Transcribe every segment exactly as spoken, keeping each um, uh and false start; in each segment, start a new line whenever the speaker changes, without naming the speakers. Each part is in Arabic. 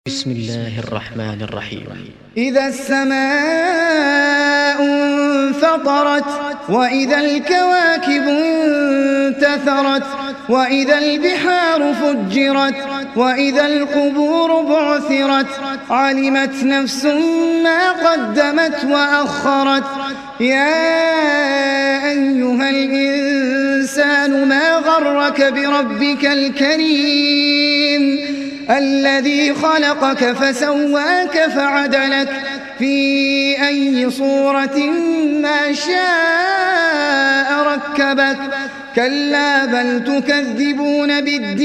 بسم الله الرحمن الرحيم.
إذا السماء انفطرت وإذا الكواكب انتثرت وإذا البحار فجرت وإذا القبور بعثرت علمت نفس ما قدمت وأخرت. يا أيها الإنسان ما غرك بربك الكريم الذي خلقك فسواك فعدلك في أي صورة ما شاء ركبك. كلا بل تكذبون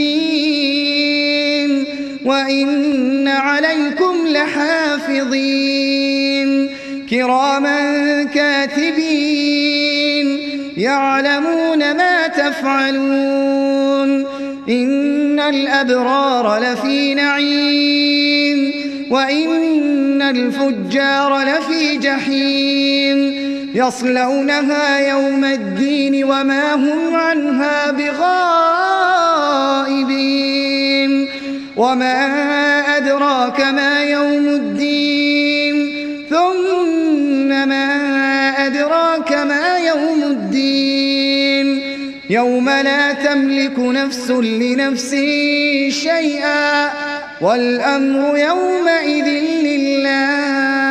بالدين وإن عليكم لحافظين كراما كاتبين يعلمون ما تفعلون. إن الأبرار لفي نعيم وإن الفجار لفي جحيم يصلونها يوم الدين وما هم عنها بغائبين. وما أدراك ما يوم الدين ثم ما أدراك ما يوم الدين يوم لا تملك نفس لنفس شيئا والأمر يومئذ لله.